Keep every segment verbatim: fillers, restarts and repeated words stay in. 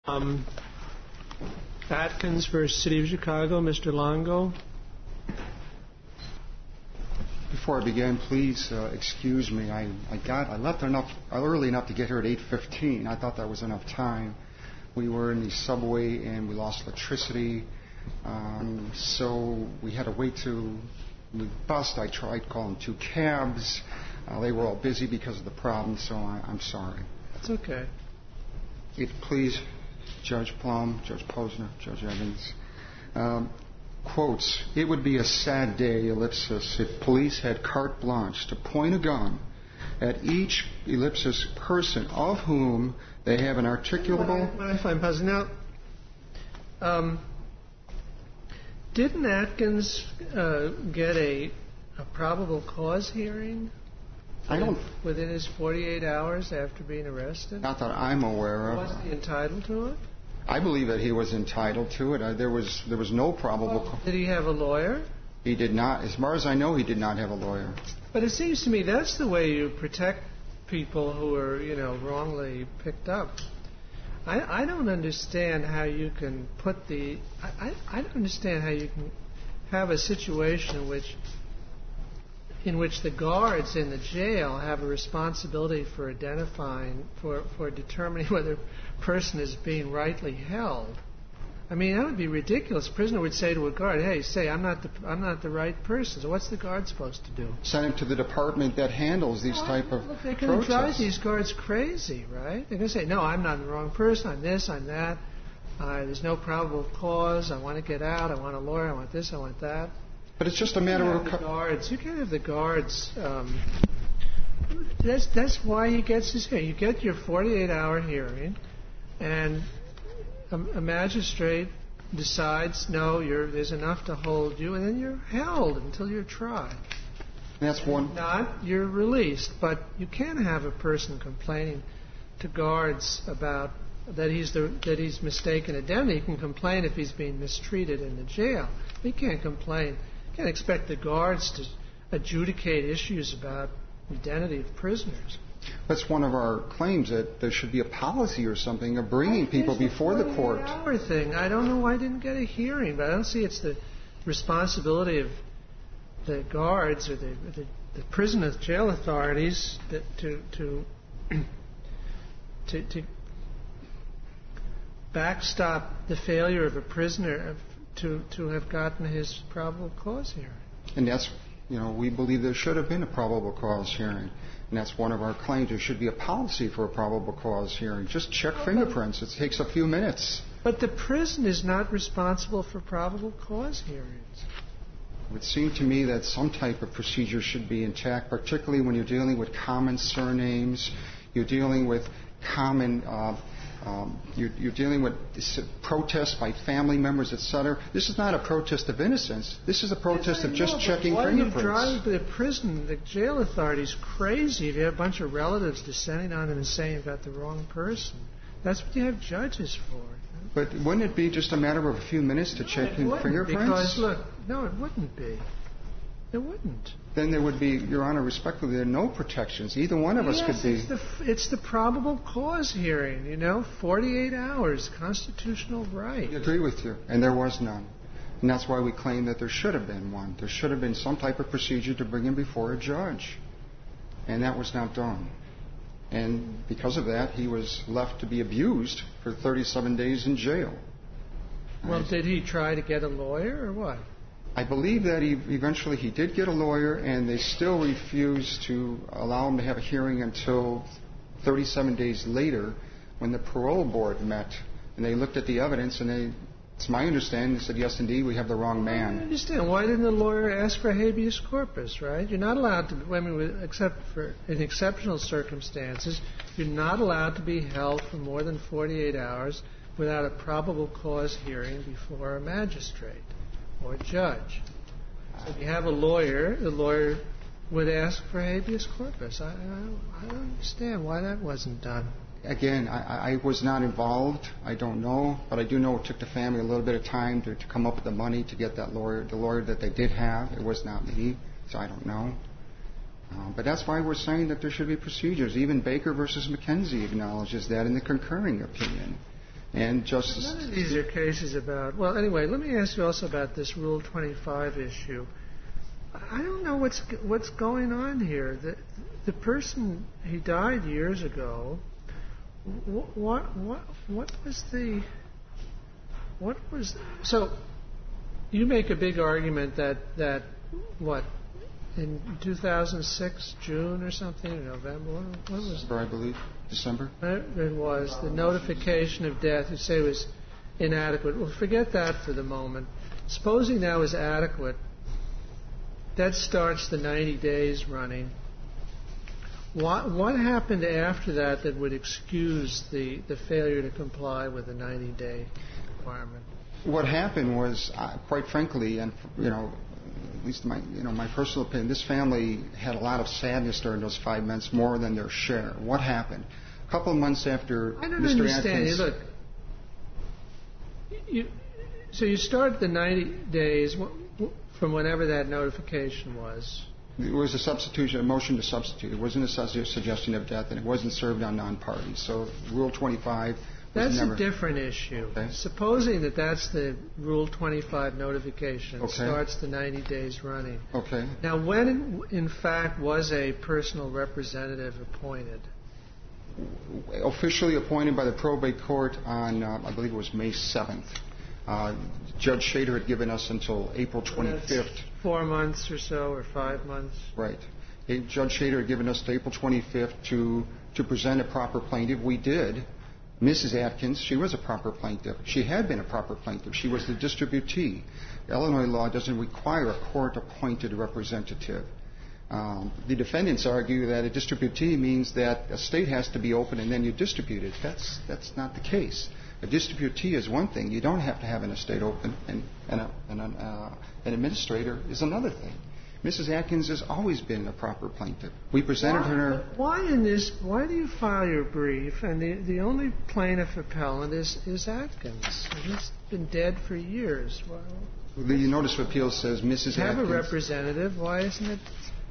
Um, Atkins versus City of Chicago, Mister Longo. Before I begin, please uh, excuse me. I, I got I left enough early enough to get here at eight fifteen. I thought that was enough time. We were in the subway and we lost electricity, um, so we had to wait to the bus. I tried calling two cabs. Uh, they were all busy because of the problem, so I, I'm sorry. It's okay. If please, Judge Plum, Judge Posner, Judge Evans. Um, quotes, "It would be a sad day, ellipsis, if police had carte blanche to point a gun at each, ellipsis, person of whom they have an articulable..." What I find puzzling now, um, didn't Atkins uh, get a, a probable cause hearing? I don't... Within his forty-eight hours after being arrested? Not that I'm aware of. Wasn't he entitled to it? I believe that he was entitled to it. I, there was there was no probable cause. Did he have a lawyer? He did not. As far as I know, he did not have a lawyer. But it seems to me that's the way you protect people who are, you know, wrongly picked up. I, I don't understand how you can put the... I, I, I don't understand how you can have a situation in which in which the guards in the jail have a responsibility for identifying, for, for determining whether a person is being rightly held. I mean, that would be ridiculous. A prisoner would say to a guard, "Hey, say, I'm not the I'm not the right person." So what's the guard supposed to do? Send him to the department that handles these well, type of look, they're going to drive protests. these guards crazy, right? They're going to say, "No, I'm not the wrong person. I'm this, I'm that. Uh, there's no probable cause. I want to get out. I want a lawyer. I want this. I want that." But it's just a matter you of... The guards. You can't have the guards... Um, that's, that's why he gets his hearing. You get your forty-eight hour hearing, and a, a magistrate decides, no, you're, there's enough to hold you, and then you're held until you're tried. That's one... If not, you're released. But you can't have a person complaining to guards about that he's the, that he's mistaken identity. He can complain if he's being mistreated in the jail. He can't complain. You can't expect the guards to adjudicate issues about identity of prisoners. That's one of our claims, that there should be a policy or something of bringing people before the court. The forty-eight hour thing. I don't know why I didn't get a hearing, but I don't see it's the responsibility of the guards or the, the, the prison and jail authorities that to to to, to backstop the failure of a prisoner of, to to have gotten his probable cause hearing. And that's, you know, we believe there should have been a probable cause hearing. And that's one of our claims. There should be a policy for a probable cause hearing. Just check fingerprints. It takes a few minutes. But the prison is not responsible for probable cause hearings. It would seem to me that some type of procedure should be intact, particularly when you're dealing with common surnames, you're dealing with common... Uh, Um, you're, you're dealing with protests by family members, et cetera. This is not a protest of innocence. This is a protest yes, of just know, checking why fingerprints. Why do you drive the prison, the jail authorities crazy if you have a bunch of relatives descending on them and saying you've got the wrong person? That's what you have judges for. But wouldn't it be just a matter of a few minutes to no, check in fingerprints? Because, look, no, it wouldn't be. It wouldn't. Then there would be, Your Honor, respectfully, there are no protections. Either one of yes, us could be... It's the, it's the probable cause hearing, you know, forty-eight hours, constitutional right. I agree with you, and there was none. And that's why we claim that there should have been one. There should have been some type of procedure to bring him before a judge. And that was not done. And because of that, he was left to be abused for thirty-seven days in jail. Well, did he try to get a lawyer or what? I believe that he, eventually he did get a lawyer, and they still refused to allow him to have a hearing until thirty-seven days later when the parole board met. And they looked at the evidence, and they, it's my understanding, they said, yes, indeed, we have the wrong man. I understand. Why didn't the lawyer ask for habeas corpus, right? You're not allowed to, I mean, except for in exceptional circumstances, you're not allowed to be held for more than forty-eight hours without a probable cause hearing before a magistrate or a judge. So if you have a lawyer, the lawyer would ask for habeas corpus. I, I, I don't understand why that wasn't done. Again, I, I was not involved. I don't know, but I do know it took the family a little bit of time to, to come up with the money to get that lawyer, the lawyer that they did have. It was not me, so I don't know. Uh, but that's why we're saying that there should be procedures. Even Baker versus McKenzie acknowledges that in the concurring opinion. And Justice... None of these are cases about... Well, anyway, let me ask you also about this Rule twenty-five issue. I don't know what's what's going on here. The, the person, he died years ago. What, what, what, what was the... What was... So, you make a big argument that, that what, in two thousand six, June or something, or November, what, what was it? December, I believe. December? It was. The notification of death, you say, was inadequate. Well, forget that for the moment. Supposing that was adequate, that starts the ninety days running. What, what happened after that that would excuse the, the failure to comply with the ninety-day requirement? What happened was, uh, quite frankly, and you know, at least my you know my personal opinion, this family had a lot of sadness during those five months, more than their share. What happened? A couple of months after I don't Mister understand. Atkins, You look, you, so you start the ninety days from whenever that notification was. It was a substitution, a motion to substitute. It wasn't a su- suggestion of death, and it wasn't served on non-parties. So Rule twenty-five. That's never, a different issue. Okay. Supposing that that's the Rule twenty-five notification, okay. starts the ninety days running. Okay. Now, when in, in fact was a personal representative appointed? Officially appointed by the probate court on, uh, I believe it was May seventh. Uh, Judge Shader had given us until April twenty-fifth. That's four months or so, or five months. Right. Judge Shader had given us to April twenty-fifth to, to present a proper plaintiff. We did. Missus Atkins, she was a proper plaintiff. She had been a proper plaintiff. She was the distributee. Illinois law doesn't require a court-appointed representative. Um, the defendants argue that a distributee means that a state has to be open and then you distribute it. That's, that's not the case. A distributee is one thing. You don't have to have an estate open, and, and, a, and an, uh, an administrator is another thing. Missus Atkins has always been a proper plaintiff. We presented why, her... Why in this? Why do you file your brief and the, the only plaintiff appellant is, is Atkins? He's been dead for years. Well, the notice of appeal says Missus have Atkins... a representative. Why isn't it...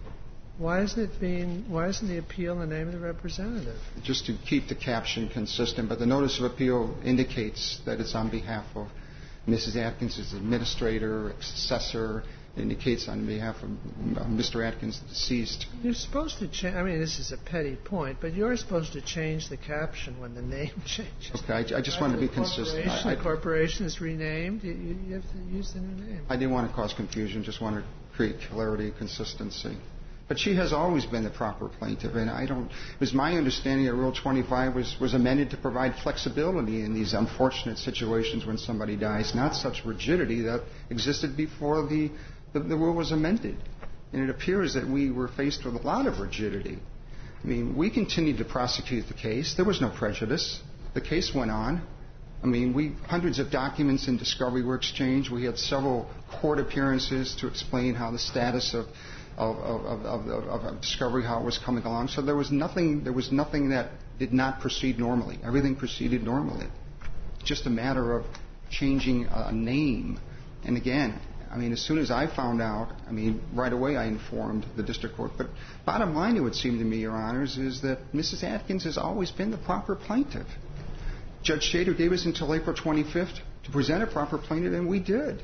Why isn't it being? Why isn't the appeal in the name of the representative? Just to keep the caption consistent, but the notice of appeal indicates that it's on behalf of Missus Atkins as administrator, successor. It indicates on behalf of Mister Atkins, the deceased. You're supposed to change. I mean, this is a petty point, but you're supposed to change the caption when the name changes. Okay, I, I just wanted to be consistent. I, the corporation is renamed. You, you have to use the new name. I didn't want to cause confusion. Just want to create clarity and consistency. But she has always been the proper plaintiff, and I don't. It was my understanding that Rule twenty-five was, was amended to provide flexibility in these unfortunate situations when somebody dies, not such rigidity that existed before the, the, the rule was amended. And it appears that we were faced with a lot of rigidity. I mean, we continued to prosecute the case. There was no prejudice. The case went on. I mean, we hundreds of documents in discovery were exchanged. We had several court appearances to explain how the status of Of, of, of, of, of discovery, how it was coming along. So there was nothing. There was nothing that did not proceed normally. Everything proceeded normally. It's just a matter of changing a name. And again, I mean, as soon as I found out, I mean, right away I informed the district court. But bottom line, it would seem to me, Your Honors, is that Missus Atkins has always been the proper plaintiff. Judge Shader gave us until April twenty-fifth to present a proper plaintiff, and we did.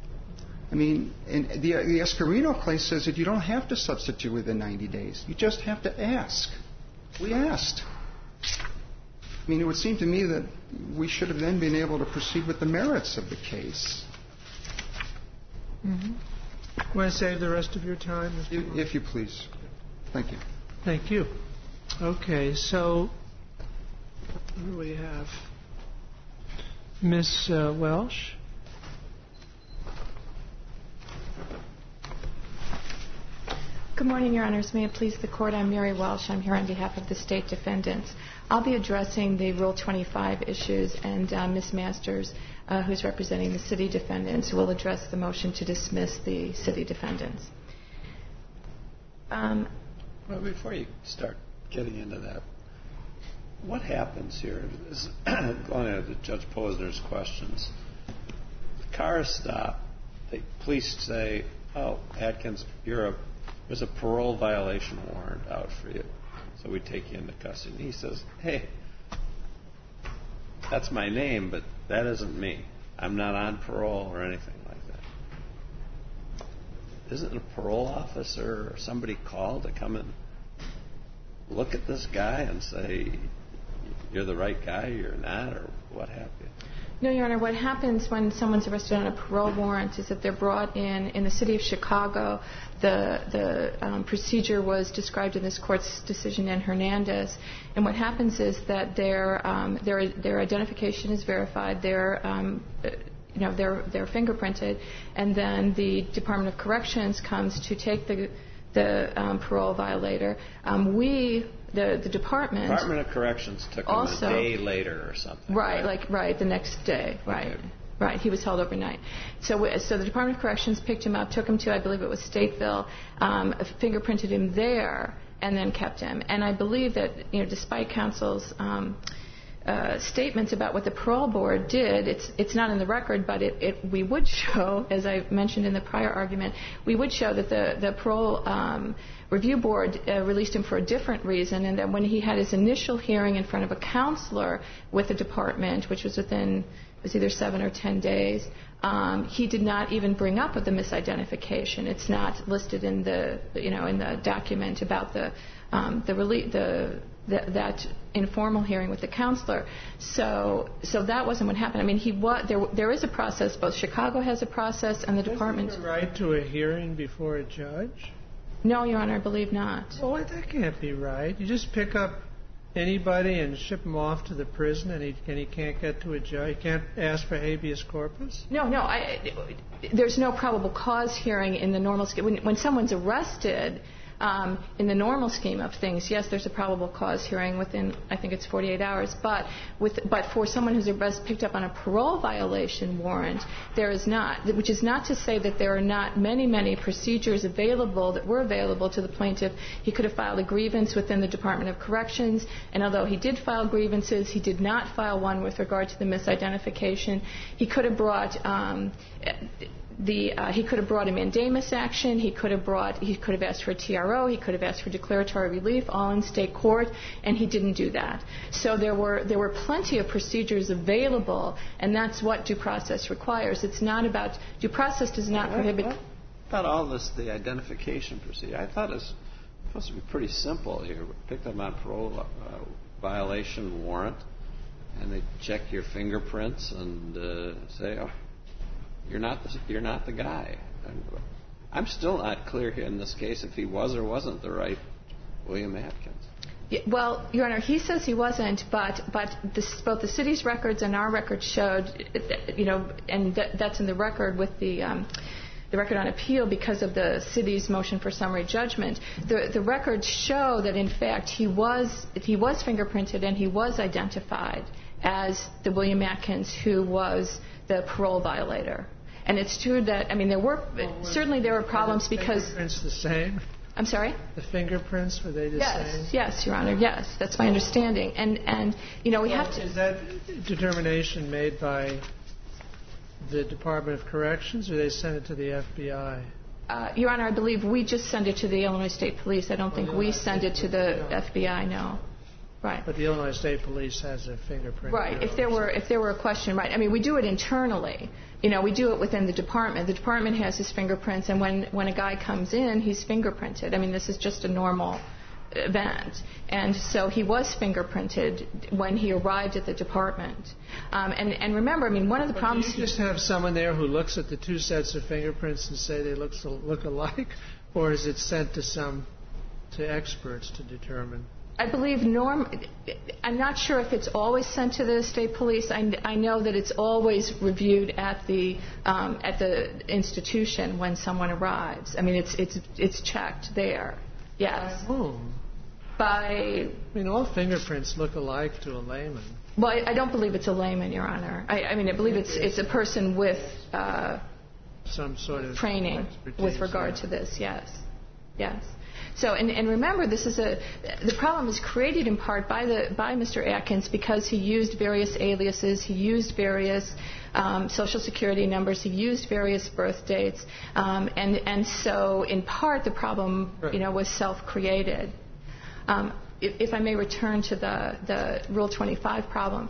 I mean, and the, the Escarino case says that you don't have to substitute within ninety days. You just have to ask. We asked. I mean, it would seem to me that we should have then been able to proceed with the merits of the case. Mm-hmm. Want to save the rest of your time? If, if you please. Thank you. Thank you. Okay, so what do we have? Miss uh, Welsh? Good morning, Your Honors. May it please the Court, I'm Mary Welsh. I'm here on behalf of the State Defendants. I'll be addressing the Rule twenty-five issues, and uh, Miz Masters, uh, who's representing the City Defendants, will address the motion to dismiss the City Defendants. Um, well, before you start getting into that, what happens here? This is going into Judge Posner's questions. The car is stopped. The police say, oh, Atkins, you're a there's a parole violation warrant out for you, so we take you into custody. And he says, hey, that's my name, but that isn't me. I'm not on parole or anything like that. Isn't a parole officer or somebody called to come and look at this guy and say, you're the right guy, you're not, or what have you? No, Your Honor. What happens when someone's arrested on a parole warrant is that they're brought in. In the city of Chicago, the the um, procedure was described in this court's decision in Hernandez. And what happens is that their um, their their identification is verified. Their um, you know they're they're fingerprinted, and then the Department of Corrections comes to take the the um, parole violator. Um, we. The, the department. Department of Corrections took him also, a day later or something. Right, right? like right the next day. Right, okay. right. He was held overnight. So, so the Department of Corrections picked him up, took him to, I believe it was Stateville, um, fingerprinted him there, and then kept him. And I believe that, you know, despite counsel's um, uh, statements about what the parole board did, it's it's not in the record, but it, it we would show, as I mentioned in the prior argument, we would show that the the parole um, review board uh, released him for a different reason, and that when he had his initial hearing in front of a counselor with the department, which was within, it was either seven or ten days, um, he did not even bring up the misidentification. It's not listed in the, you know, in the document about the um, the, rele- the, the that informal hearing with the counselor. So, so that wasn't what happened. I mean, he was there. There is a process. Both Chicago has a process, and the department. Isn't there a right to a hearing before a judge? No, Your Honor, I believe not. Well, that can't be right. You just pick up anybody and ship him off to the prison, and he, and he can't get to a judge. He can't ask for habeas corpus? No, no. I, there's no probable cause hearing in the normal scheme. When, when someone's arrested, um, in the normal scheme of things, yes, there's a probable cause hearing within, I think it's forty-eight hours. But with, but for someone who's arrested, picked up on a parole violation warrant, there is not. Which is not to say that there are not many, many procedures available that were available to the plaintiff. He could have filed a grievance within the Department of Corrections, and although he did file grievances, he did not file one with regard to the misidentification. He could have brought. Um, The, uh, he could have brought a mandamus action. He could have brought. He could have asked for a T R O. He could have asked for declaratory relief, all in state court, and he didn't do that. So there were there were plenty of procedures available, and that's what due process requires. It's not about due process does not I, prohibit. I thought all this the identification procedure. I thought it was supposed to be pretty simple. You pick them on parole uh, violation warrant, and they check your fingerprints and uh, say, oh. You're not the, you're not the guy. I'm still not clear here in this case if he was or wasn't the right William Atkins. Yeah, well, Your Honor, he says he wasn't, but but this, both the city's records and our records showed, you know, and th- that's in the record with the um, the record on appeal because of the city's motion for summary judgment. The the records show that in fact he was he was fingerprinted and he was identified as the William Atkins who was the parole violator. And it's true that, I mean, there were, well, certainly there were problems the because... fingerprints the same? I'm sorry? The fingerprints, were they the yes, same? Yes, Your Honor, yes. That's my understanding. And, and you know, we well, have to... Is that determination made by the Department of Corrections, or they send it to the F B I? Uh, Your Honor, I believe we just send it to the Illinois State Police. I don't think we send it to the F B I, no. Right. But the Illinois State Police has a fingerprint. Right. If there were if there were a question, right. I mean, we do it internally. You know, we do it within the department. The department has his fingerprints, and when, when a guy comes in, he's fingerprinted. I mean, this is just a normal event. And so he was fingerprinted when he arrived at the department. Um, and, and remember, I mean, one of the but problems... Do you just have someone there who looks at the two sets of fingerprints and say they look, look alike? Or is it sent to some, to experts to determine? I believe norm. I'm not sure if it's always sent to the state police. I, I know that it's always reviewed at the um, at the institution when someone arrives. I mean, it's it's it's checked there. Yes. By whom? By. I mean, all fingerprints look alike to a layman. Well, I, I don't believe it's a layman, Your Honor. I, I mean, I believe it's it's a person with uh, some sort of training expertise, with regard yeah. to this. Yes. Yes. So, and, and remember, this is a the problem is created in part by the by Mister Atkins because he used various aliases, he used various um, social security numbers, he used various birth dates, um, and and so in part the problem, right. you know, was self-created. Um, if, if I may return to the the Rule twenty-five problem.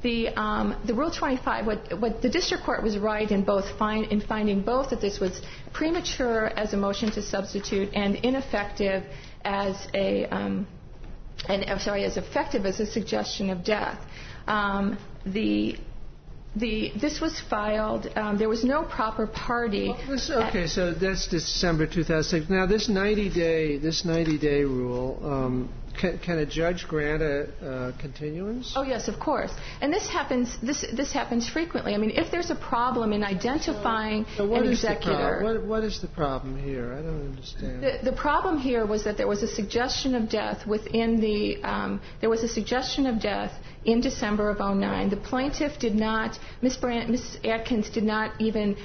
The, um, the Rule twenty-five, what, what the district court was right in both find, in finding both that this was premature as a motion to substitute and ineffective as a, um, and I'm sorry, as effective as a suggestion of death. Um, the The, this was filed. Um, there was no proper party. Well, this, okay, so that's December two thousand six. Now, this ninety-day, this ninety-day rule, um, can, can a judge grant a uh, continuance? Oh yes, of course. And this happens. This this happens frequently. I mean, if there's a problem in identifying so, so what an is executor, the what, what is the problem here? I don't understand. The, the problem here was that there was a suggestion of death within the. Um, there was a suggestion of death in December of oh nine. The plaintiff did not. Miss Brand, Miss Atkins did not even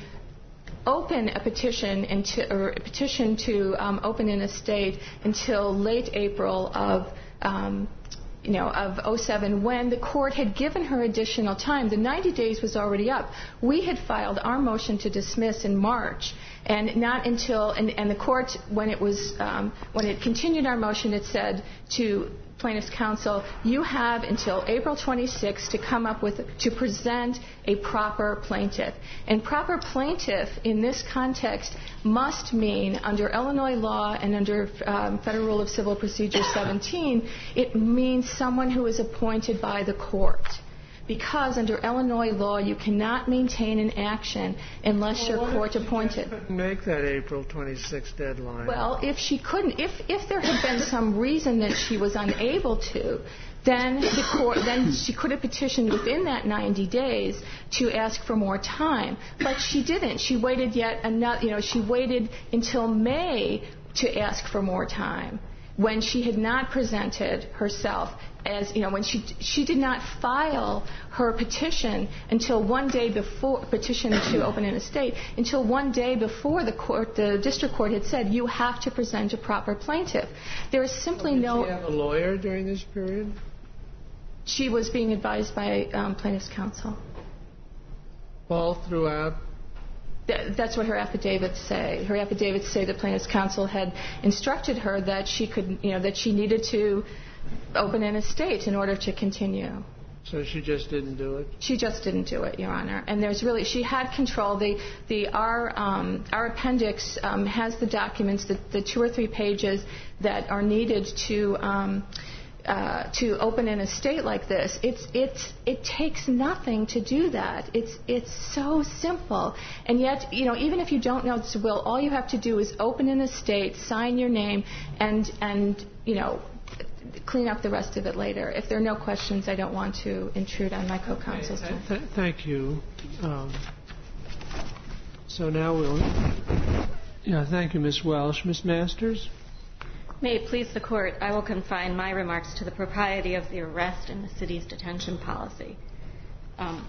open a petition into, or a petition to um, open an estate until late April of. Um, you know, of oh seven, when the court had given her additional time. The ninety days was already up. We had filed our motion to dismiss in March, and not until, and, and the court, when it was, um, when it continued our motion, it said to plaintiff's counsel, you have until April twenty-sixth to come up with, to present a proper plaintiff. And proper plaintiff in this context must mean, under Illinois law and under um, Federal Rule of Civil Procedure seventeen, it means someone who is appointed by the court. Because under Illinois law, you cannot maintain an action unless well, you're court appointed. Couldn't make that April twenty-sixth deadline. Well, if she couldn't, if if there had been some reason that she was unable to, then the court, then she could have petitioned within that ninety days to ask for more time. But she didn't. She waited yet another. You know, she waited until May to ask for more time, when she had not presented herself as, you know, when she she did not file her petition until one day before, petition to open an estate, until one day before the court, the district court had said, you have to present a proper plaintiff. There is simply well, did no... Did she have a lawyer during this period? She was being advised by um, plaintiff's counsel. All throughout? That's what her affidavits say. Her affidavits say the plaintiff's counsel had instructed her that she could, you know, that she needed to open an estate in order to continue. So she just didn't do it? She just didn't do it, Your Honor. And there's really, she had control. The, the, our, um, our appendix um, has the documents, the, the two or three pages that are needed to, um, Uh, to open an estate like this. It's it's it takes nothing to do that. It's it's so simple. And yet, you know, even if you don't know it's a will, all you have to do is open an estate, sign your name, and and you know, clean up the rest of it later. If there are no questions, I don't want to intrude on my co-counsel's time. Th- thank you. Um, so now we'll. Yeah, thank you, Miz Welsh. Miz Masters. May it please the Court, I will confine my remarks to the propriety of the arrest and the city's detention policy. Um,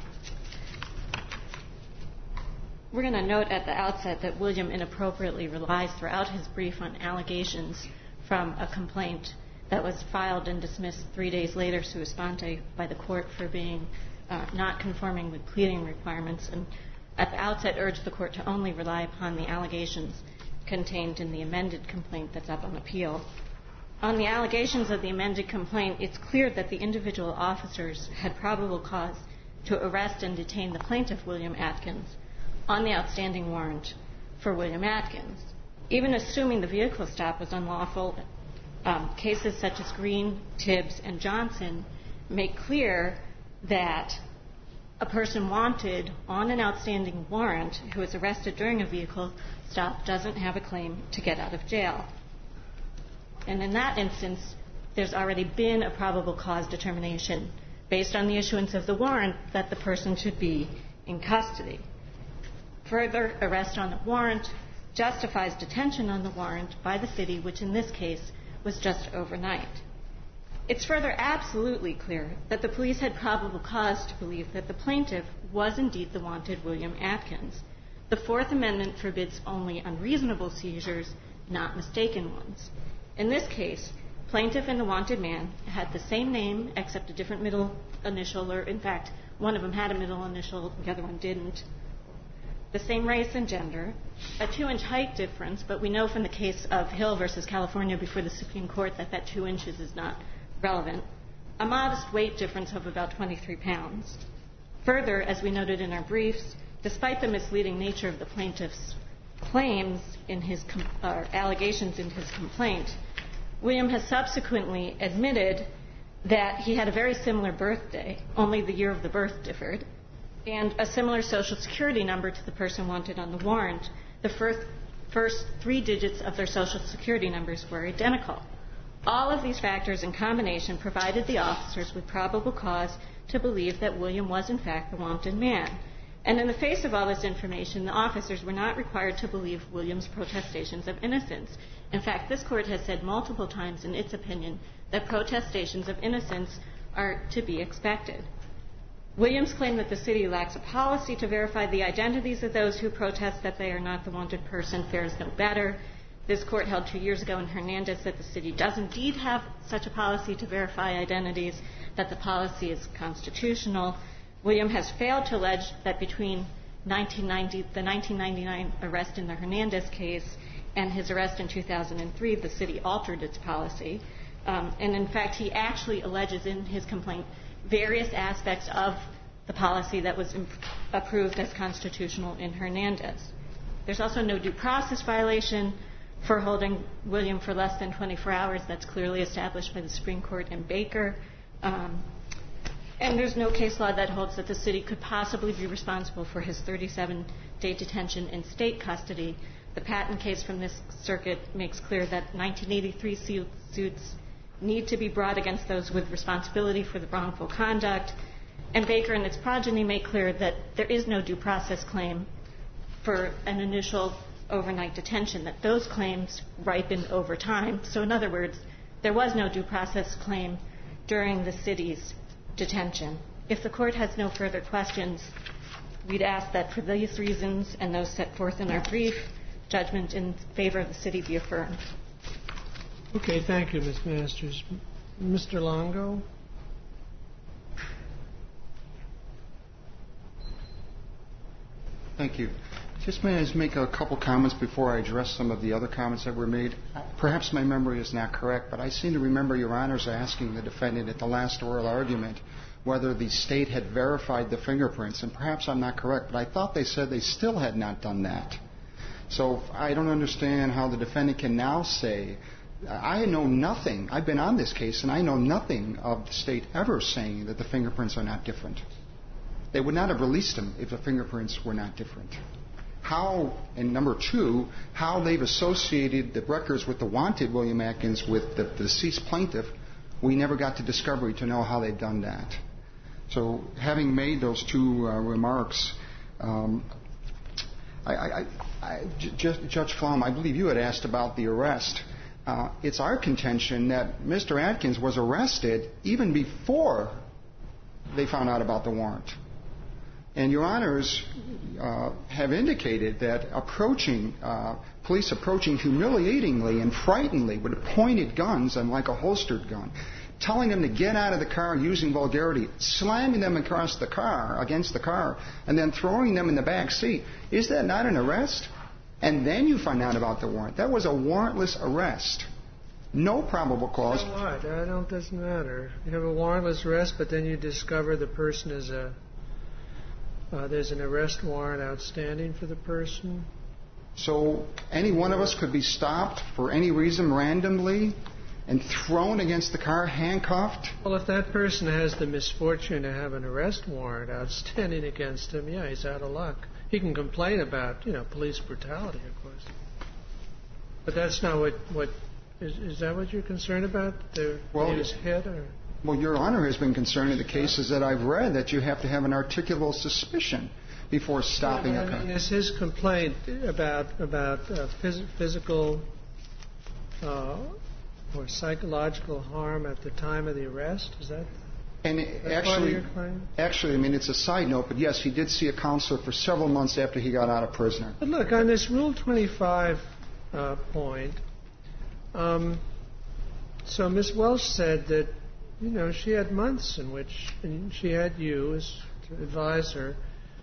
we're going to note at the outset that William inappropriately relies throughout his brief on allegations from a complaint that was filed and dismissed three days later sua sponte by the Court for being uh, not conforming with pleading requirements, and at the outset urged the Court to only rely upon the allegations contained in the amended complaint that's up on appeal. On the allegations of the amended complaint, it's clear that the individual officers had probable cause to arrest and detain the plaintiff, William Atkins, on the outstanding warrant for William Atkins. Even assuming the vehicle stop was unlawful, um, cases such as Green, Tibbs, and Johnson make clear that a person wanted on an outstanding warrant who was arrested during a vehicle stop doesn't have a claim to get out of jail. And in that instance, there's already been a probable cause determination based on the issuance of the warrant that the person should be in custody. Further, arrest on the warrant justifies detention on the warrant by the city, which in this case was just overnight. It's further absolutely clear that the police had probable cause to believe that the plaintiff was indeed the wanted William Atkins. The Fourth Amendment forbids only unreasonable seizures, not mistaken ones. In this case, plaintiff and the wanted man had the same name except a different middle initial, or in fact, one of them had a middle initial, the other one didn't. The same race and gender, a two-inch height difference, but we know from the case of Hill versus California before the Supreme Court that that two inches is not relevant. a modest weight difference of about twenty-three pounds. Further, as we noted in our briefs, despite the misleading nature of the plaintiff's claims in his com- or allegations in his complaint, William has subsequently admitted that he had a very similar birthday, only the year of the birth differed, and a similar social security number to the person wanted on the warrant. The first, first three digits of their social security numbers were identical. All of these factors in combination provided the officers with probable cause to believe that William was in fact the wanted man. And in the face of all this information, the officers were not required to believe William's protestations of innocence. In fact, this court has said multiple times in its opinion that protestations of innocence are to be expected. Williams claimed that the city lacks a policy to verify the identities of those who protest that they are not the wanted person fares no better. This court held two years ago in Hernandez that the city does indeed have such a policy to verify identities, that the policy is constitutional. William has failed to allege that between nineteen ninety, the nineteen ninety-nine arrest in the Hernandez case and his arrest in two thousand three, the city altered its policy. Um, and in fact, he actually alleges in his complaint various aspects of the policy that was imp- approved as constitutional in Hernandez. There's also no due process violation for holding William for less than twenty-four hours. That's clearly established by the Supreme Court in Baker. Um, and there's no case law that holds that the city could possibly be responsible for his thirty-seven day detention in state custody. The Patton case from this circuit makes clear that nineteen eighty-three suits need to be brought against those with responsibility for the wrongful conduct. And Baker and its progeny make clear that there is no due process claim for an initial overnight detention, that those claims ripen over time. So in other words, there was no due process claim during the city's detention. If the court has no further questions, we'd ask that for these reasons and those set forth in our brief, judgment in favor of the city be affirmed. Okay, thank you, Miz Masters. Mister Longo? Thank you. Just may I make a couple comments before I address some of the other comments that were made. Perhaps my memory is not correct, but I seem to remember Your Honors asking the defendant at the last oral argument whether the state had verified the fingerprints, and perhaps I'm not correct, but I thought they said they still had not done that. So I don't understand how the defendant can now say, I know nothing. I've been on this case, and I know nothing of the state ever saying that the fingerprints are not different. They would not have released them if the fingerprints were not different. How, and number two, how they've associated the records with the wanted William Atkins with the, the deceased plaintiff, we never got to discovery to know how they've done that. So having made those two uh, remarks, um, I, I, I, J- Judge Flom, I believe you had asked about the arrest. Uh, it's our contention that Mister Atkins was arrested even before they found out about the warrant. And Your Honors uh, have indicated that approaching, uh, police approaching humiliatingly and frighteningly with pointed guns and like a holstered gun, telling them to get out of the car using vulgarity, slamming them across the car, against the car, and then throwing them in the back seat. Is that not an arrest? And then you find out about the warrant. That was a warrantless arrest. No probable cause. So what? I don't, doesn't matter. You have a warrantless arrest, but then you discover the person is a, uh, there's an arrest warrant outstanding for the person. So any one of us could be stopped for any reason randomly and thrown against the car, handcuffed? Well, if that person has the misfortune to have an arrest warrant outstanding against him, yeah, he's out of luck. He can complain about, you know, police brutality, of course. But that's not what, what is, is that what you're concerned about? The, well, he was hit, or? Well, Your Honor has been concerned in the cases that I've read that you have to have an articulable suspicion before stopping yeah, a car. I mean, is his complaint about about uh, phys- physical uh, or psychological harm at the time of the arrest? Is that? And actually, actually, I mean, it's a side note, but yes, he did see a counselor for several months after he got out of prison. But look, on this Rule twenty-five uh, point, um, so Miz Welsh said that, you know, she had months in which she had you as advisor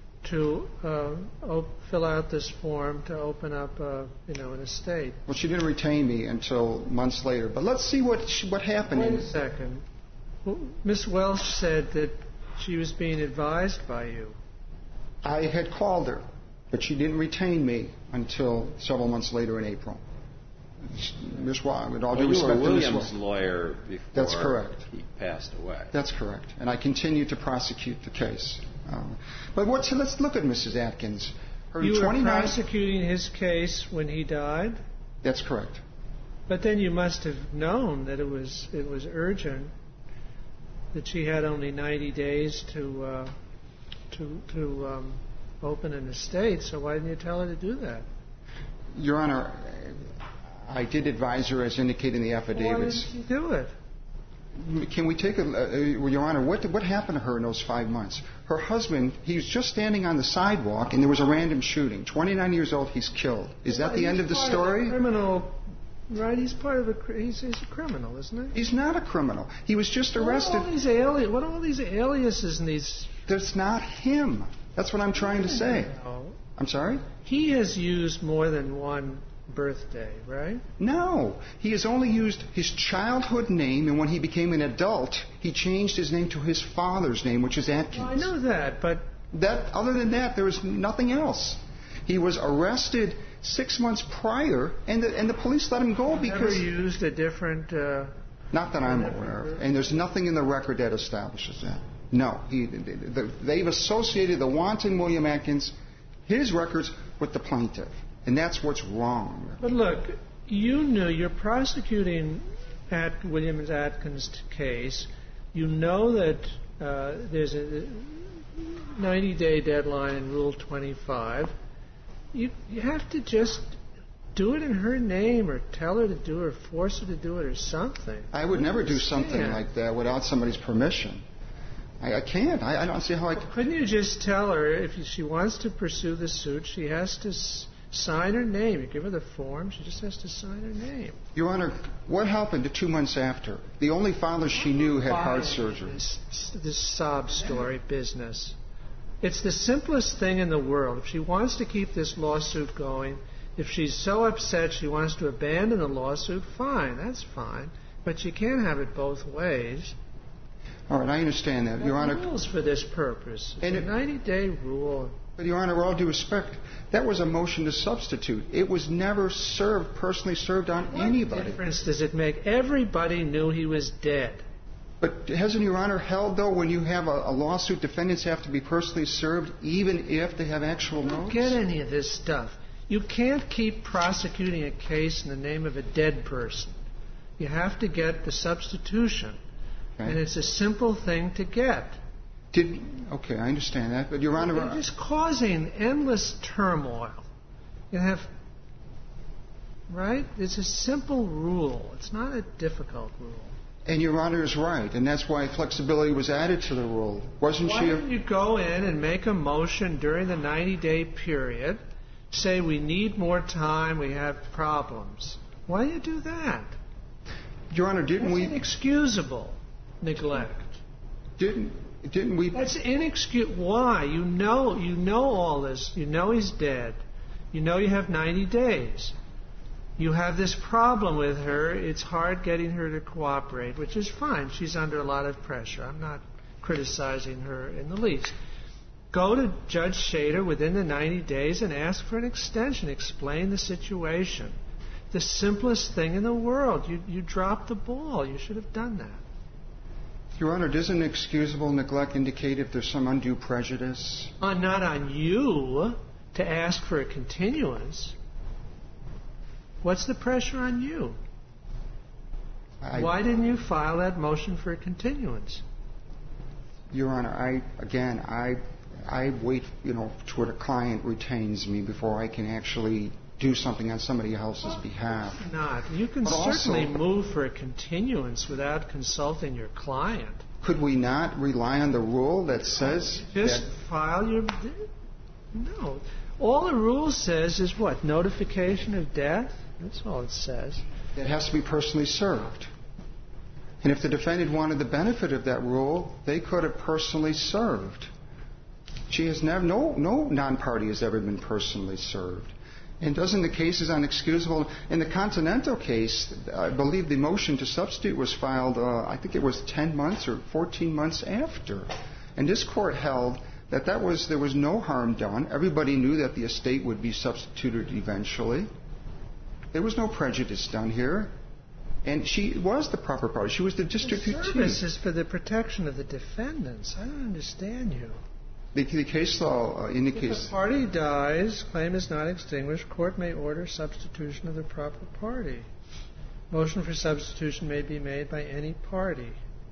to uh, op- fill out this form to open up, uh, you know, an estate. Well, she didn't retain me until months later. But let's see what she, what happened. Wait a second. Well, Miss Welsh said that she was being advised by you. I had called her, but she didn't retain me until several months later in April. Miss Welsh, with all well, due respect you were to Miss Williams' Welsh. lawyer before That's correct. he passed away. That's correct. And I continue to prosecute the case. Um, but what, so let's look at Missus Atkins. Her You were twenty-nine prosecuting his case when he died? That's correct. But then you must have known that it was it was urgent, that she had only ninety days to uh, to to um, open an estate. So why didn't you tell her to do that? Your Honor, I did advise her, as indicated in the affidavits. Why didn't you do it? Can we take a, uh, Your Honor, what what happened to her in those five months? Her husband, he was just standing on the sidewalk, and there was a random shooting. twenty-nine years old, he's killed. Is that Well, the end he's of the part story? Of a criminal, right? He's part of a. cr- He's, he's a criminal, isn't he? He's not a criminal. He was just arrested. What are all these ali- What are all these aliases and these? That's not him. That's what I'm trying to say. No. I'm sorry? He has used more than one birthday, right? No. He has only used his childhood name, and when he became an adult, he changed his name to his father's name, which is Atkins. Well, I know that, but That, other than that, there was nothing else. He was arrested six months prior, and the, and the police let him go never because... used a different. Uh, Not that I'm aware of. And there's nothing in the record that establishes that. No. He, the, they've associated the wanton William Atkins, his records, with the plaintiff. And that's what's wrong. But look, you knew you're prosecuting at Williams Atkins' case. You know that uh, there's a ninety-day deadline in Rule twenty-five. You you have to just do it in her name, or tell her to do it, or force her to do it, or something. I would never do something understand. like that without somebody's permission. I, I can't. I, I don't see how I could. Couldn't you just tell her if she wants to pursue the suit, she has to s- sign her name? You give her the form, she just has to sign her name. Your Honor, what happened to two months after? The only father she knew had heart surgery. This, this sob story business. It's the simplest thing in the world. If she wants to keep this lawsuit going, if she's so upset she wants to abandon the lawsuit, fine, that's fine. But you can't have it both ways. All right, I understand that, There Your are Honor. rules for this purpose. It's And a it- ninety-day rule. But, Your Honor, with all due respect, that was a motion to substitute. It was never served, personally served on What anybody. difference does it make? Everybody knew he was dead. But hasn't Your Honor held, though, when you have a, a lawsuit, defendants have to be personally served, even if they have actual Don't notes? get any of this stuff. You can't keep prosecuting a case in the name of a dead person. You have to get the substitution. Okay. And it's a simple thing to get. Did, okay, I understand that. But, Your Honor, You're just causing endless turmoil. You have, right? It's a simple rule. It's not a difficult rule. and Your Honor is right, and that's why flexibility was added to the rule. Wasn't Why she? A, don't you go in and make a motion during the ninety-day period, say we need more time, we have problems. Why do you do that? Your Honor, didn't That's we? inexcusable neglect. Didn't didn't we? That's inexcusable. Why? You know, you know all this. You know he's dead. You know you have ninety days. You have this problem with her. It's hard getting her to cooperate, which is fine. She's under a lot of pressure. I'm not criticizing her in the least. Go to Judge Shader within the ninety days and ask for an extension. Explain the situation. The simplest thing in the world. You, you dropped the ball. You should have done that. Your Honor, doesn't excusable neglect indicate if there's some undue prejudice? Uh, not on you to ask for a continuance. What's the pressure on you? I, Why didn't you file that motion for a continuance? Your Honor, I again, I I wait, you know, till a client retains me before I can actually do something on somebody else's behalf. Not. You can But also- certainly move for a continuance without consulting your client. Could we not rely on the rule that says Just that file your... No. All the rule says is what? Notification of death? That's all it says. it has to be personally served? And if the defendant wanted the benefit of that rule, they could have personally served. She has never, no, no non-party has ever been personally served. And doesn't the case is unexcusable? In the Continental case, I believe the motion to substitute was filed, uh, I think it was ten months or fourteen months after. And this court held that, that was, there was no harm done. Everybody knew that the estate would be substituted eventually. There was no prejudice done here. And she was the proper party. She was the distributee. The service is for the protection of the defendants. I don't understand you. The, the case law uh, indicates... If a party dies, claim is not extinguished, court may order substitution of the proper party. Motion for substitution may be made by any party.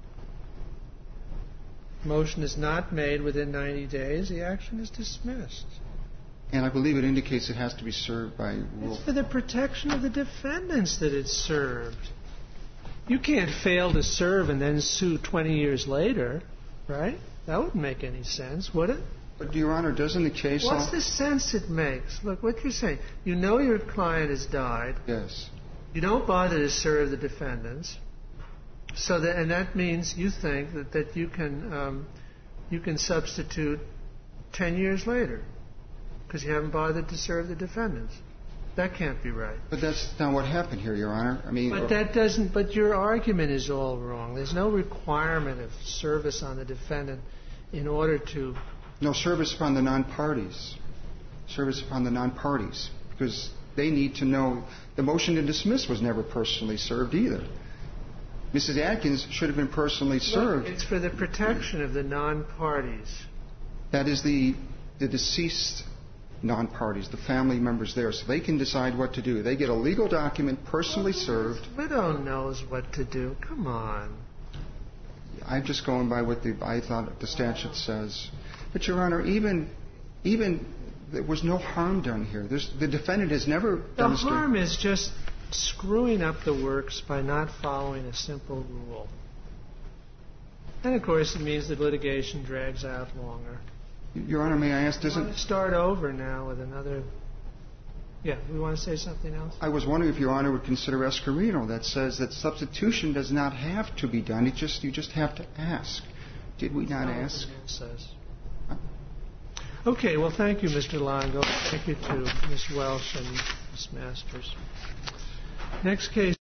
Motion is not made within ninety days, the action is dismissed. And I believe it indicates it has to be served by rule. It's for the protection of the defendants that it's served. You can't fail to serve and then sue twenty years later, right? That wouldn't make any sense, would it? But, Your Honor, doesn't the case law... What's the sense it makes? Look, what you're saying, you know your client has died. Yes. You don't bother to serve the defendants. So that, and that means you think that, that you can um, you can substitute ten years later because you haven't bothered to serve the defendants. That can't be right. But that's not what happened here, Your Honor. I mean, but that doesn't. But your argument is all wrong. There's no requirement of service on the defendant in order to. No, service upon the non-parties. Service upon the non-parties, because they need to know. The motion to dismiss was never personally served either. Missus Atkins should have been personally served. Look, it's for the protection of the non-parties. That is the the deceased non-parties, the family members there, so they can decide what to do. They get a legal document personally well, served. The widow knows what to do. Come on. I'm just going by what the I thought the statute says. But, Your Honor, even even there was no harm done here. There's, the defendant has never The demonstrated. harm is just screwing up the works by not following a simple rule. And, of course, it means that litigation drags out longer. Your Honor, may I ask, We doesn't... want to start over now with another... Yeah, we want to say something else? I was wondering if Your Honor would consider Escarino that says that substitution does not have to be done. It just You just have to ask. Did we not ask? It says. Okay, well, thank you, Mister Longo. Thank you to Miz Welsh and Miz Masters. Next case.